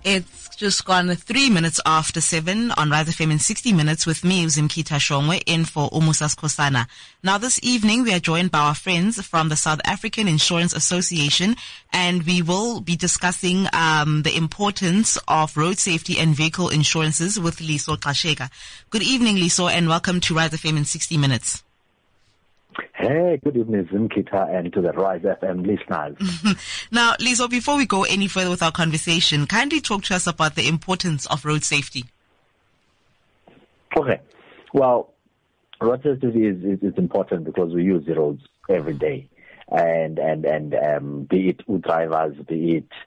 It's just gone 3 minutes after 7 on Rise FM in 60 Minutes with me, Zimkita Shongwe, in for Umusas Kosana. Now this evening we are joined by our friends from the South African Insurance Association, and we will be discussing the importance of road safety and vehicle insurances with Liso Kashega. Good evening, Liso, and welcome to Rise FM in 60 Minutes. Hey, good evening, Zimkita, and to the Rise FM listeners. Now, Liso, before we go any further with our conversation, kindly talk to us about the importance of road safety. Okay. Well, road safety is important because we use the roads every day. And be it drivers, be it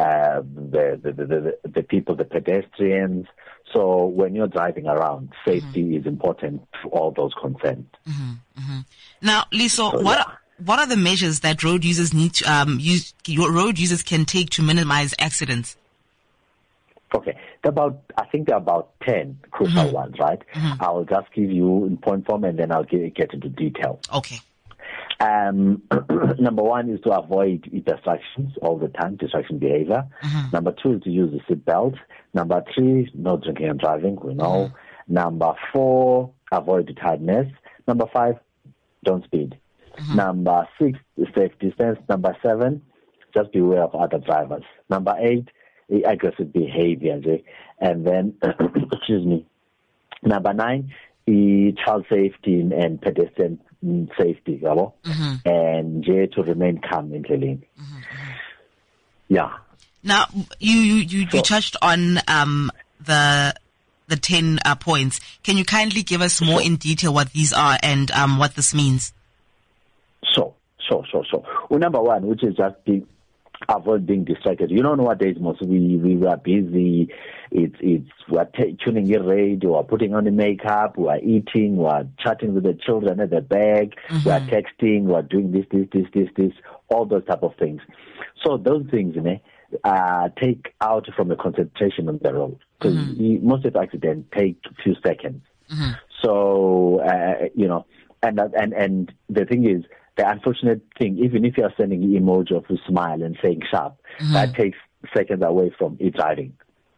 the people, the pedestrians. So when you're driving around, safety is important to all those concerned. Now, Liso, what are the measures that road users need to road users can take to minimize accidents? Okay, I think there are about 10 crucial ones, right? I'll just give you in point form and then I'll get into detail. Okay. Number one is to avoid distractions all the time, distraction behavior. Number two is to use the seat belt. Number three, no drinking and driving, we know. Number four, avoid tiredness. Number five, don't speed. Number six, safe distance. Number seven, just beware of other drivers. Number eight, aggressive behavior. And then, excuse me. Number nine, child safety and pedestrian safety, and to remain calm in the lane. Yeah. Now, you touched on the 10 points. Can you kindly give us more in detail what these are and what this means? Sure. Well, number one, which is just avoid being distracted. You know, nowadays most we are busy. We're tuning in radio, we're putting on the makeup, we're eating, we're chatting with the children at the bag, we're texting, we're doing this, all those type of things. So those things, take out from the concentration on the road, because most of the accidents take a few seconds. So and the thing is, the unfortunate thing, even if you are sending an emoji of a smile and saying sharp, that takes seconds away from e-driving.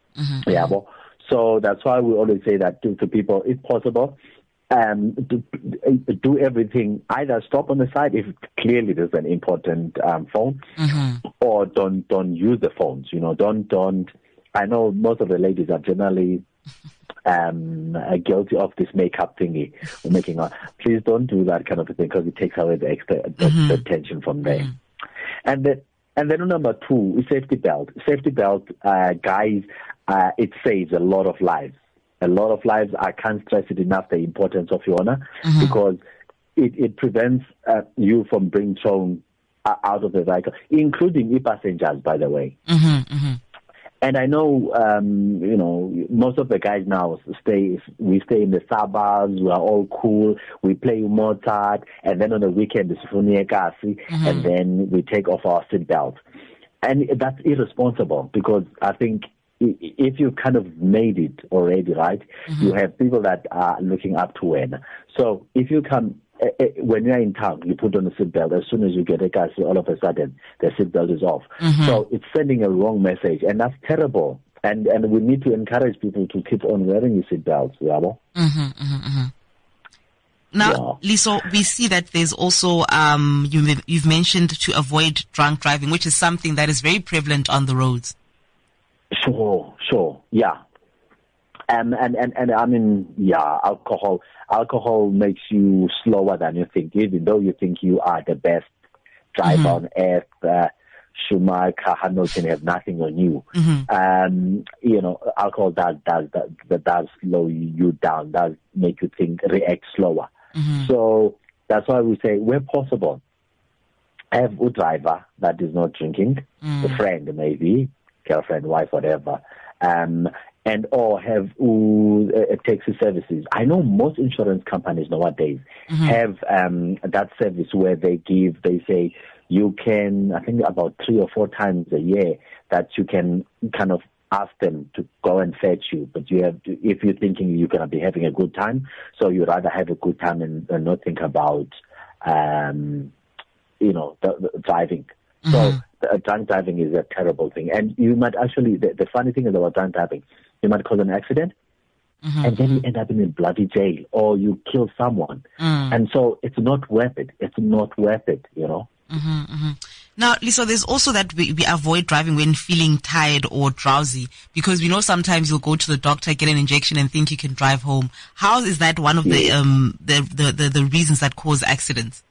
So that's why we always say that to people, if possible, do everything. Either stop on the side if clearly there's an important phone, or don't use the phones. Don't. I know most of the ladies are generally guilty of this makeup thingy, please don't do that kind of a thing, because it takes away the extra attention from there. And then number two is safety belt. Safety belt, guys, it saves a lot of lives. A lot of lives. I can't stress it enough, the importance of your honor, because it prevents you from being thrown out of the vehicle, including e-passengers, by the way. And I know, most of the guys now we stay in the suburbs, we are all cool, we play Mozart, and then on the weekend, and then we take off our seatbelt. And that's irresponsible, because I think if you kind of made it already, right, you have people that are looking up to when. So if you come, when you're in town, you put on a seatbelt. As soon as you get a car, all of a sudden the seatbelt is off. So it's sending a wrong message, and that's terrible. And we need to encourage people to keep on wearing your seatbelts. Now, Liso, we see that there's also you've mentioned to avoid drunk driving, which is something that is very prevalent on the roads. Sure, yeah. And I mean, alcohol makes you slower than you think, even though you think you are the best driver on earth. Schumacher, Hamilton have nothing on you. Alcohol does slow you down, does make you react slower. So that's why we say, where possible, have a driver that is not drinking, a friend maybe, girlfriend, wife, whatever, and or have taxi services. I know most insurance companies nowadays have that service where they say you can, I think about 3 or 4 times a year, that you can kind of ask them to go and fetch you, but you have to, if you're thinking you're going to be having a good time, so you rather have a good time and not think about, the driving. So drunk driving is a terrible thing. And you might actually, the funny thing is about drunk driving, you might cause an accident, and then you end up in a bloody jail, or you kill someone. And so it's not worth it. It's not worth it, you know. Now, Liso, there's also that we avoid driving when feeling tired or drowsy, because we know sometimes you'll go to the doctor, get an injection, and think you can drive home. How is that one of the reasons that cause accidents?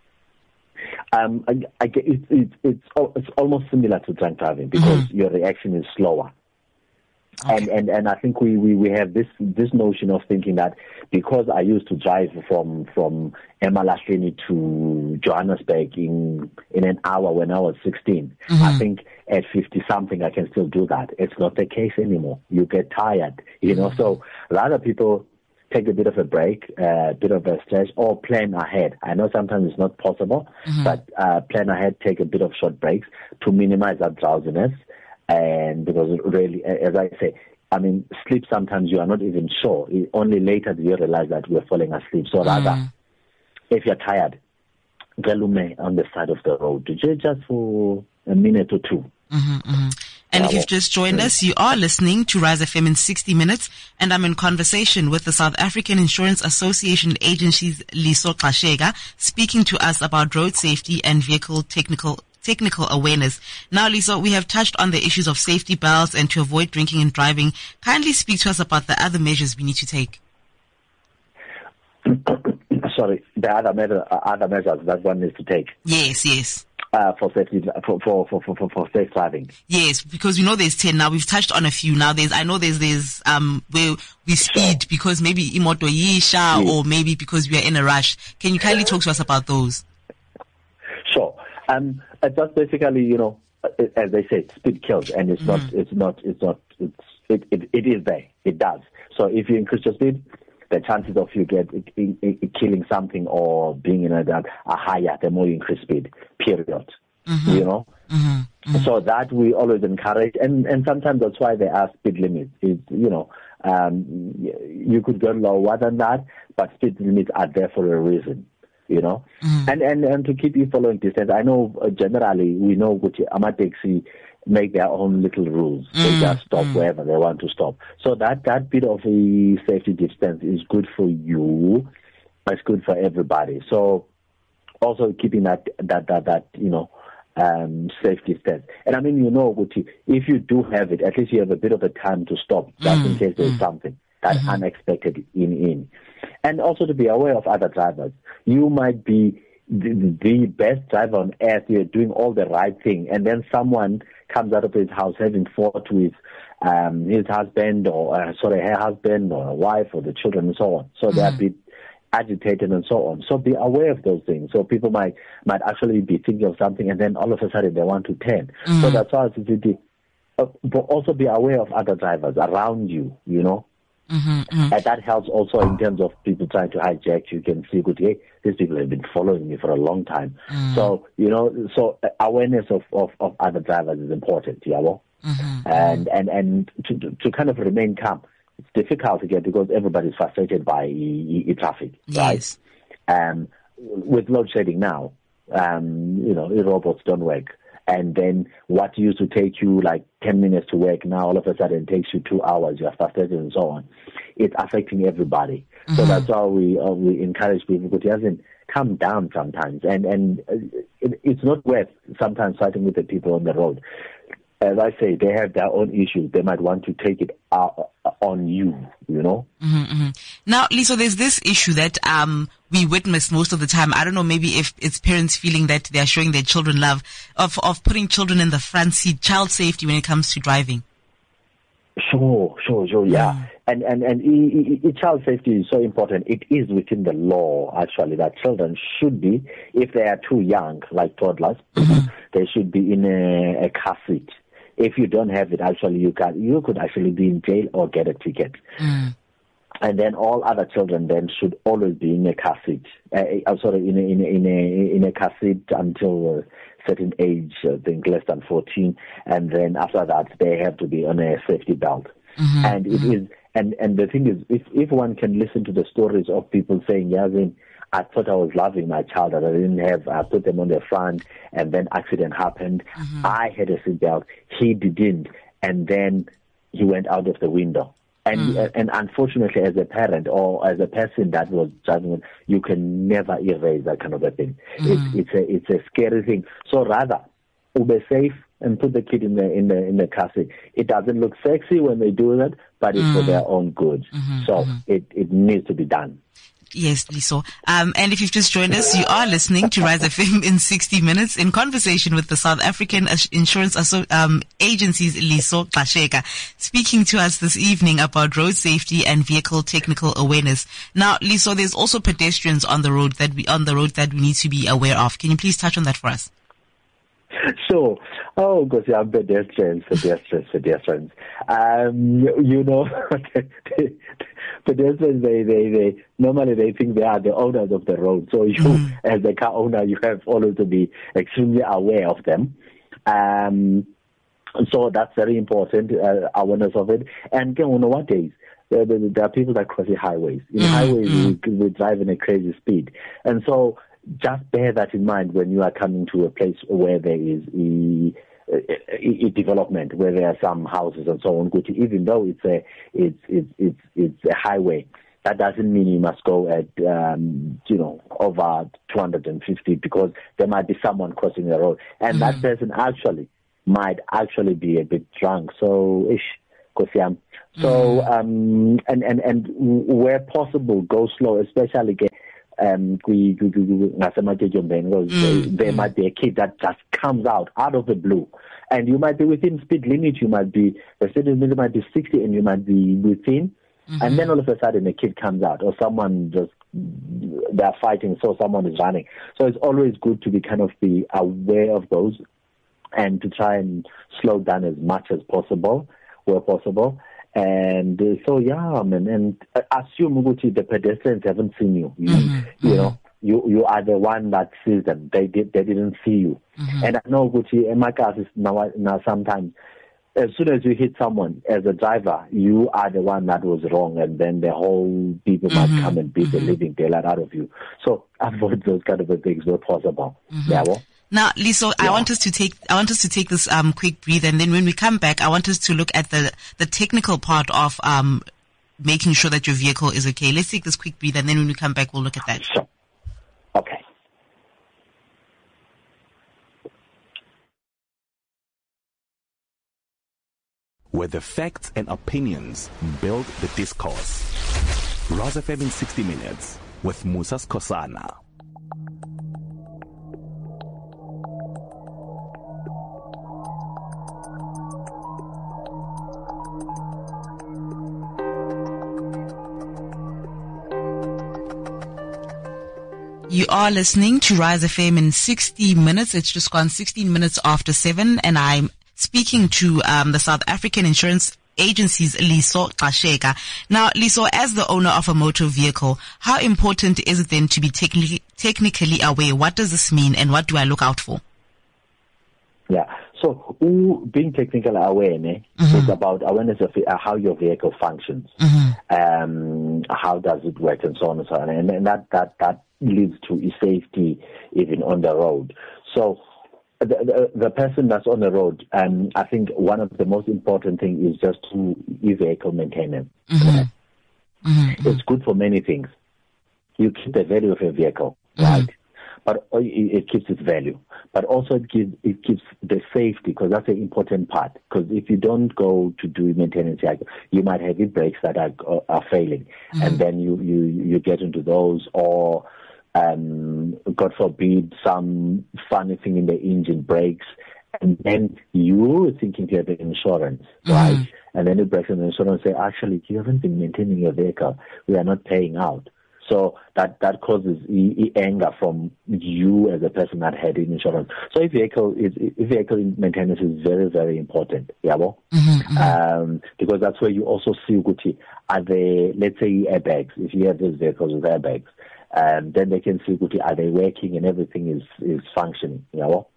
It's almost similar to drunk driving, because your reaction is slower. Okay. And I think we have this notion of thinking that because I used to drive from eMalahleni to Johannesburg in an hour when I was 16, I think at 50 something I can still do that. It's not the case anymore. You get tired, you know. So rather people take a bit of a break, a bit of a stretch, or plan ahead. I know sometimes it's not possible, but plan ahead, take a bit of short breaks to minimize that drowsiness. And because really, as I say, I mean, sleep sometimes you are not even sure. Only later do you realize that we're falling asleep. So rather, if you're tired, galume on the side of the road, just for a minute or two. And if you've just joined us, you are listening to Rise FM in 60 Minutes, and I'm in conversation with the South African Insurance Association Agency's Liso Xashega, speaking to us about road safety and vehicle technical awareness. Now, Liso, we have touched on the issues of safety belts and to avoid drinking and driving. Kindly speak to us about the other measures we need to take. Sorry, the other measures that one needs to take. Yes. For safety, for safe driving. Yes, because we know there's 10 now. We've touched on a few now. I know there's where we speed because maybe imoto yisha or maybe because we are in a rush. Can you kindly talk to us about those? Sure. Just basically, you know, as they say, speed kills, and it is there. It does. So if you increase your speed, the chances of you killing something or being in a are higher the more you increase speed. Period. You know. So that we always encourage, and sometimes that's why there are speed limits. It's, you know, you could go lower than that, but speed limits are there for a reason. You know, and to keep you following distance. I know generally we know which Amataxi make their own little rules. They just stop wherever they want to stop. So that bit of a safety distance is good for you. It's good for everybody. So also keeping that you know safety distance. And I mean, you know, if you do have it, at least you have a bit of a time to stop, just in case there's something that unexpected in. And also to be aware of other drivers. You might be the best driver on earth. You're doing all the right thing, and then someone comes out of his house having fought with his husband or her husband or wife or the children and so on. So they're a bit agitated and so on. So be aware of those things. So people might actually be thinking of something, and then all of a sudden they want to turn. So that's why but also be aware of other drivers around you. You know. And that helps also in terms of people trying to hijack. You can see, hey, these people have been following me for a long time. So, you know, awareness of other drivers is important, and to kind of remain calm. It's difficult again because everybody's frustrated by traffic, right? With load shedding now, you know, robots don't work. And then what used to take you like 10 minutes to work now all of a sudden takes you 2 hours. You're frustrated and so on. It's affecting everybody. So that's why we encourage people to calm down sometimes. And it's not worth sometimes fighting with the people on the road. As I say, they have their own issues. They might want to take it on you, you know? Now, Liso, there's this issue that we witness most of the time. I don't know, maybe if it's parents feeling that they're showing their children love, of putting children in the front seat, child safety when it comes to driving. Sure, yeah. And child safety is so important. It is within the law, actually, that children should be, if they are too young, like toddlers, they should be in a car seat. If you don't have it, actually, you could actually be in jail or get a ticket. And then all other children then should always be in a car seat. In a car seat until a certain age, I think less than 14, and then after that they have to be on a safety belt. And it is, and the thing is, if one can listen to the stories of people saying, I thought I was loving my child that I put them on the front, and then accident happened. I had a seatbelt. He didn't. And then he went out of the window. And unfortunately, as a parent or as a person that was driving, you can never erase that kind of a thing. It's a scary thing. So rather, be safe and put the kid in the car seat. It doesn't look sexy when they do that, but it's for their own good. So it needs to be done. Yes, Liso. And if you've just joined us, you are listening to Rise FM in 60 Minutes in conversation with the South African Insurance Agency's Liso Xasheka, speaking to us this evening about road safety and vehicle technical awareness. Now, Liso, there's also pedestrians on the road that we need to be aware of. Can you please touch on that for us? So, because you have pedestrians. Pedestrians, they normally they think they are the owners of the road. So you, as the car owner, you have always to be extremely aware of them. So that's very important, awareness of it. And nowadays, there are people that cross the highways. In highways, we drive in a crazy speed. And so just bear that in mind when you are coming to a place where there is a development, where there are some houses and so on. Even though it's a highway, that doesn't mean you must go at over 250, because there might be someone crossing the road, and that person might actually be a bit drunk. So and where possible, go slow, especially there might be a kid that just comes out of the blue, and you might be within speed limit. The speed limit might be 60, and you might be within, and then all of a sudden a kid comes out, or someone they're fighting, so someone is running. So it's always good to be aware of those, and to try and slow down as much as possible, where possible. And so, and assume the pedestrians haven't seen you. You are the one that sees them. They didn't see you. And I know in my case now sometimes, as soon as you hit someone as a driver, you are the one that was wrong, and then the whole people might come and beat the living daylight out of you. So avoid those kind of things where possible. Now, Liso, I want us to take this quick breather, and then when we come back, I want us to look at the technical part of making sure that your vehicle is okay. Let's take this quick breather, and then when we come back, we'll look at that. Sure. Okay. Where the facts and opinions build the discourse. Rise FM in 60 Minutes with Musa Skhosana. You are listening to Rise FM in 60 Minutes. It's just gone 16 minutes after 7, and I'm speaking to the South African Insurance Agency's Liso Xasheka. Now, Liso, as the owner of a motor vehicle, how important is it then to be technically aware? What does this mean, and what do I look out for? Yeah. So being technically aware is about awareness of how your vehicle functions, how does it work, and so on and so on. And that leads to safety even on the road. So the person that's on the road, I think one of the most important things is just to vehicle maintenance. It's good for many things. You keep the value of a vehicle, right? But it keeps its value. But also it keeps the safety, because that's an important part. Because if you don't go to do maintenance, you might have the brakes that are failing, and then you get into those, or God forbid, some funny thing in the engine breaks, and then you're thinking you have the insurance, right? And then it breaks, and the insurance say, actually, you haven't been maintaining your vehicle. We are not paying out. So that causes anger from you as a person that had insurance. So vehicle maintenance is very, very important. Because that's where you also see, are there, let's say, airbags. If you have those vehicles with airbags, then they can see, are they working, and everything is functioning.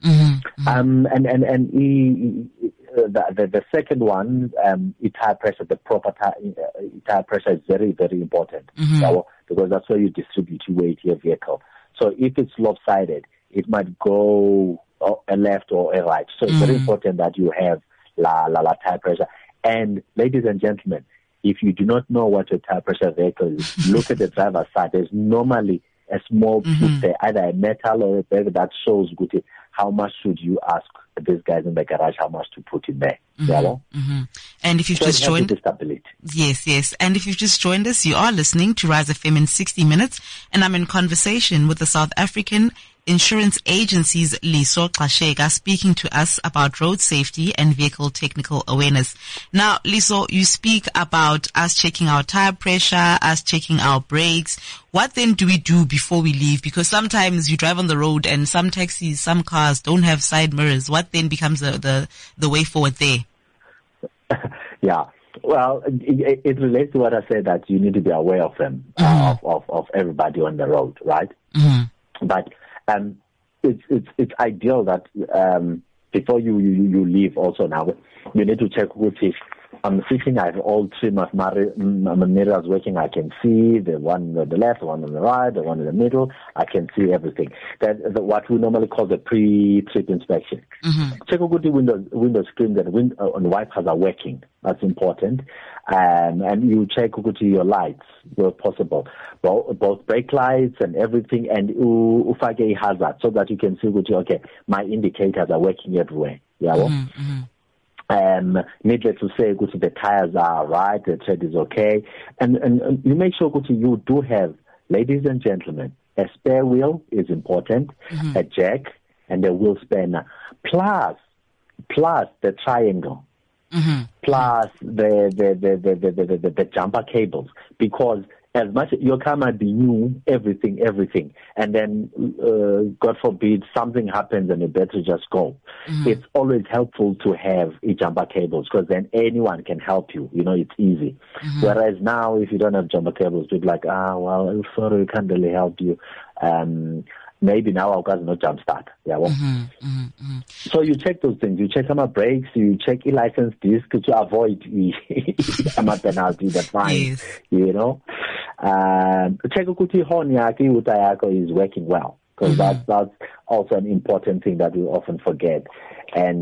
The second one, tire pressure, the proper tire pressure is very, very important. because that's where you distribute your weight, your vehicle. So if it's lopsided, it might go a left or a right. So it's very important that you have tire pressure. And ladies and gentlemen, if you do not know what your tire pressure vehicle is, look at the driver's side. There's normally a small piece there, either a metal or a bag that shows good. How much should you ask these guys in the garage how much to put in there? And if you've just joined, yes. And if you've just joined us, you are listening to Rise FM in 60 Minutes, and I'm in conversation with the South African Insurance Agency's Liso Xasheka, speaking to us about road safety and vehicle technical awareness. Now, Liso, you speak about us checking our tire pressure, us checking our brakes. What then do we do before we leave? Because sometimes you drive on the road and some taxis, some cars don't have side mirrors. What then becomes the way forward there? Yeah. Well, it relates to what I said, that you need to be aware of them, of everybody on the road, right? But it's ideal that before you leave also now, you need to check if I'm sitting, I have all three of my mirrors working. I can see the one on the left, the one on the right, the one in the middle. I can see everything. That's what we normally call the pre-trip inspection. Check out the window screens and wipers are working. That's important. And you check your lights where possible, both brake lights and everything, and ufake hazard so that you can see okay, my indicators are working everywhere. Needless to say, the tires are right, the tread is okay, and you make sure you do have, ladies and gentlemen, a spare wheel is important, a jack and a wheel spanner, plus the triangle. Plus the jumper cables, because as much your car might be new, everything, and then God forbid something happens and the battery just go. It's always helpful to have a jumper cables, because then anyone can help you. It's easy. Whereas now, if you don't have jumper cables, people like, well, sorry, we can't really help you. Maybe now our car's no jump start. So you check those things. You check some brakes. You check e-license disc to avoid some penalty, the fine. Check ukuthi horn yako is working well, because that's also an important thing that we often forget. And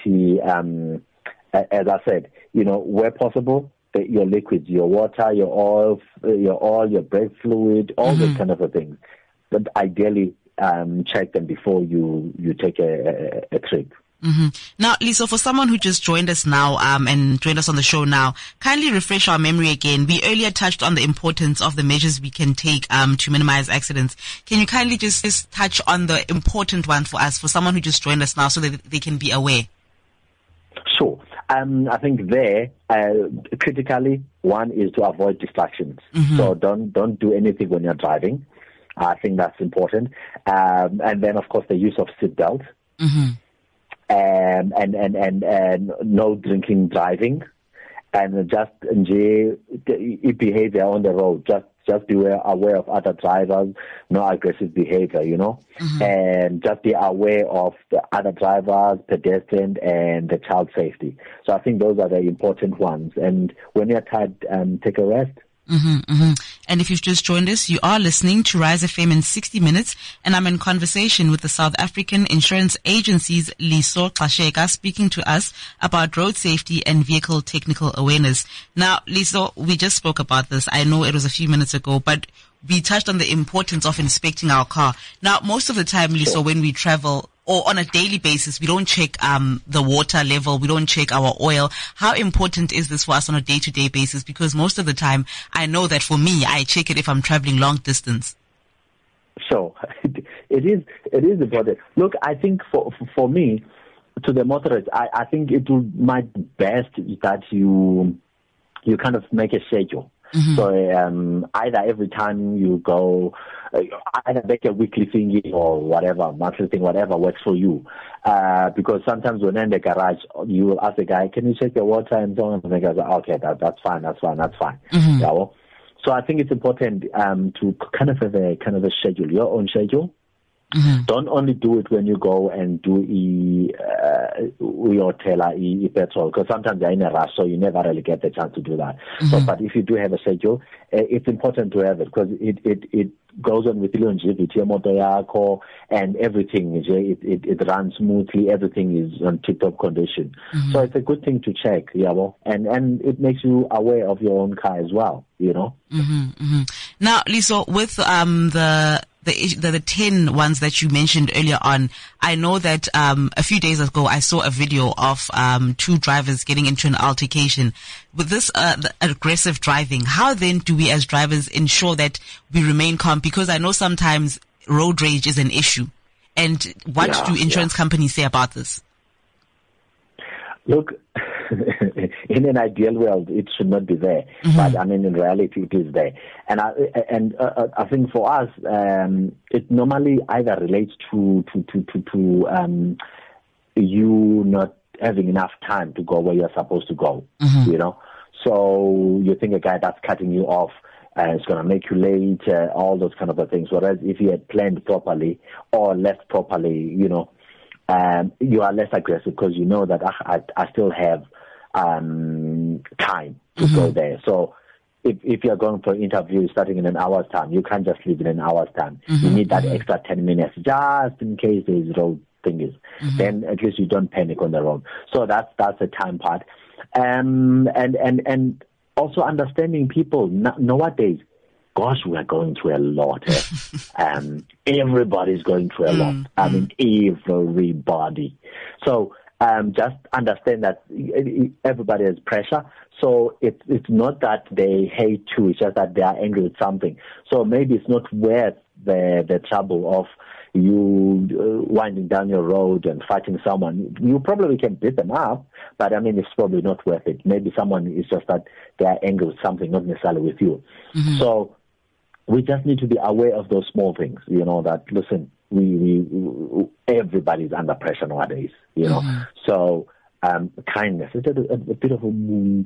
as I said, where possible, your liquids, your water, your oil, your brake fluid, all those kind of things. But ideally, check them before you take a trip. Now, Liso, for someone who just joined us now and joined us on the show now, kindly refresh our memory again. We earlier touched on the importance of the measures we can take to minimize accidents. Can you kindly just touch on the important one for us, for someone who just joined us now, so that they can be aware? Sure. I think there, critically, one is to avoid distractions. So don't do anything when you're driving. I think that's important. And then, of course, the use of seatbelts. And no drinking, driving, and just behavior on the road. Just be aware of other drivers, no aggressive behavior, and just be aware of the other drivers, pedestrian, and the child safety. So I think those are the important ones. And when you're tired, take a rest. And if you've just joined us, you are listening to Rise FM in 60 Minutes, and I'm in conversation with the South African Insurance Agency's Liso Xasheka, speaking to us about road safety and vehicle technical awareness. Now, Liso, we just spoke about this. I know it was a few minutes ago, but we touched on the importance of inspecting our car. Now, most of the time, Liso, when we travel, or on a daily basis, we don't check the water level, we don't check our oil. How important is this for us on a day-to-day basis? Because most of the time, I know that for me, I check it if I'm traveling long distance. So it is important. Look, I think for me, to the motorists, I think it might be best that you kind of make a schedule. So either every time you go, either make a weekly thingy or whatever, monthly thing, whatever works for you. Because sometimes when you're in the garage, you will ask the guy, can you check your water and so on? And the guy says, okay, that's fine. Yeah, well, so I think it's important to kind of have a schedule, your own schedule. Don't only do it when you go and do your teller petrol, because sometimes you're in a rush, so you never really get the chance to do that. So, but if you do have a schedule, it's important to have it, because it goes on with longevity, and everything. It runs smoothly. Everything is on tip-top condition. So it's a good thing to check, and it makes you aware of your own car as well, Now, Liso, with the 10 ones that you mentioned earlier on, I know that a few days ago I saw a video of 2 drivers getting into an altercation. With this the aggressive driving, how then do we as drivers ensure that we remain calm? Because I know sometimes road rage is an issue. And what do insurance companies say about this? Look, in an ideal world, it should not be there, but I mean, in reality, it is there. And I think for us, it normally either relates to you not having enough time to go where you're supposed to go. So you think a guy that's cutting you off is going to make you late, all those kind of things. Whereas if you had planned properly or left properly, you are less aggressive, because you know that I still have time to go there. So if you're going for an interview starting in an hour's time, you can't just leave in an hour's time. You need that extra 10 minutes just in case there's road thingies. Then at least you don't panic on the road. So that's the time part. And also understanding people nowadays. Gosh, we are going through a lot. Everybody's going through a lot. I mean, everybody. So just understand that everybody has pressure. So it's not that they hate you, it's just that they are angry with something. So maybe it's not worth the trouble of you winding down your road and fighting someone. You probably can beat them up, but I mean, it's probably not worth it. Maybe someone is just that they are angry with something, not necessarily with you. So we just need to be aware of those small things, that, listen, we everybody's under pressure nowadays, So kindness is a bit of a mood,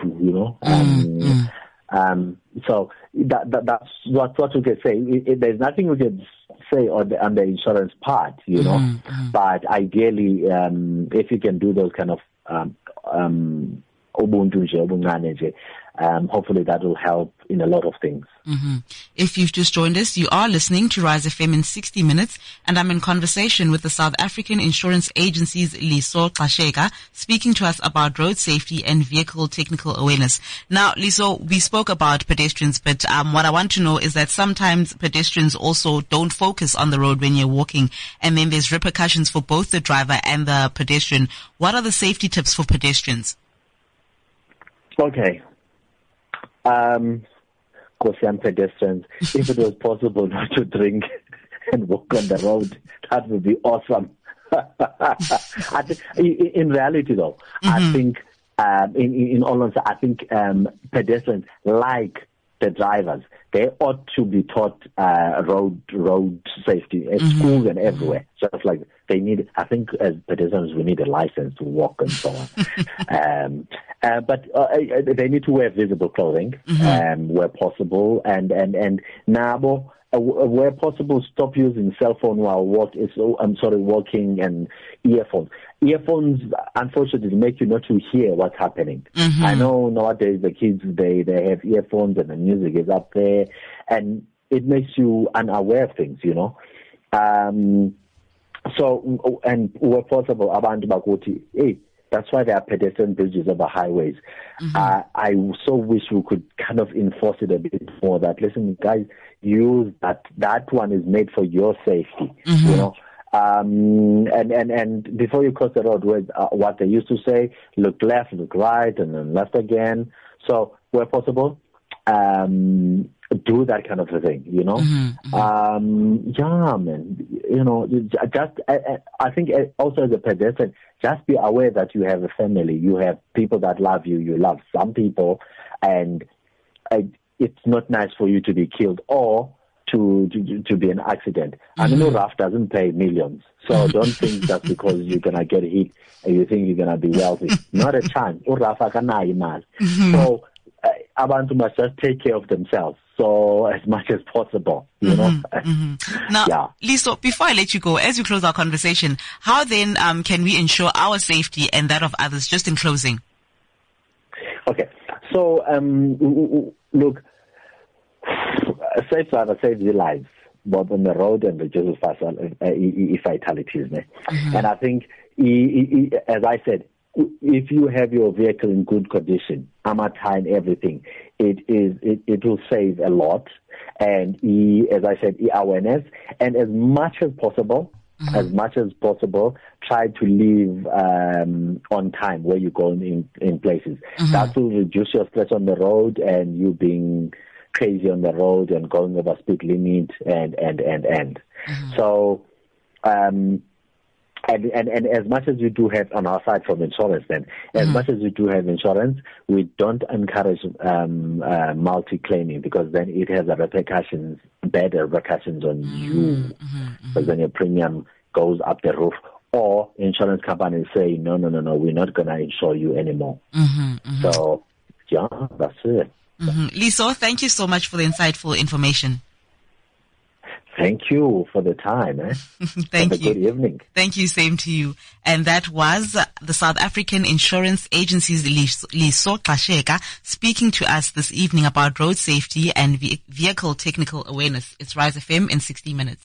so that's what we can say. There's nothing we can say on the insurance part, but ideally, if you can do those kind of hopefully that will help in a lot of things. If you've just joined us, you are listening to Rise FM in 60 Minutes, and I'm in conversation with the South African Insurance Agency's Liso Xasheka, speaking to us about road safety and vehicle technical awareness. Now, Liso, we spoke about pedestrians, but what I want to know is that sometimes pedestrians also don't focus on the road when you're walking, and then there's repercussions for both the driver and the pedestrian. What are the safety tips for pedestrians? Okay. Kosan pedestrians, if it was possible not to drink and walk on the road, that would be awesome. In reality, though, I think, in all honesty, I think pedestrians, like the drivers, they ought to be taught road safety at schools and everywhere. Just like they need, I think as pedestrians we need a license to walk and so on. But they need to wear visible clothing where possible, and nabo where possible, stop using cell phone while walking, and earphones. Earphones, unfortunately, make you not to hear what's happening. I know nowadays the kids, they have earphones and the music is up there, and it makes you unaware of things, So, and where possible, abantu bakuthi, hey, that's why there are pedestrian bridges over highways. I so wish we could kind of enforce it a bit more, that, listen, guys, use that one is made for your safety, and before you cross the road, what they used to say, look left, look right, and then left again. So where possible, do that kind of a thing, yeah, man, just, I think also as a pedestrian, just be aware that you have a family, you have people that love you, you love some people, and it's not nice for you to be killed or to be an accident. I mean, RAF doesn't pay millions, so don't think that because you're gonna get hit and you think you're gonna be wealthy. Not a chance. So abantu must just take care of themselves. So as much as possible, you know. Now, Liso, before I let you go, as we close our conversation, how then can we ensure our safety and that of others, just in closing? Okay. So, look, safe driver saves your lives, both on the road and reduces fatalities. And I think, as I said, if you have your vehicle in good condition, armor tie and everything, it will save a lot. And as I said, awareness, and as much as possible, try to leave on time where you're going in places. That will reduce your stress on the road and you being crazy on the road and going over speed limit and. So, and as much as we do have on our side from insurance, then as much as we do have insurance, we don't encourage multi-claiming, because then it has bad repercussions on you, because then your premium goes up the roof, or insurance companies say no, we're not going to insure you anymore. So yeah, that's it. Liso, thank you so much for the insightful information. Thank you for the time. Thank you. Good evening. Thank you. Same to you. And that was the South African Insurance Agency's Liso Xasheka speaking to us this evening about road safety and vehicle technical awareness. It's Rise FM in 60 minutes.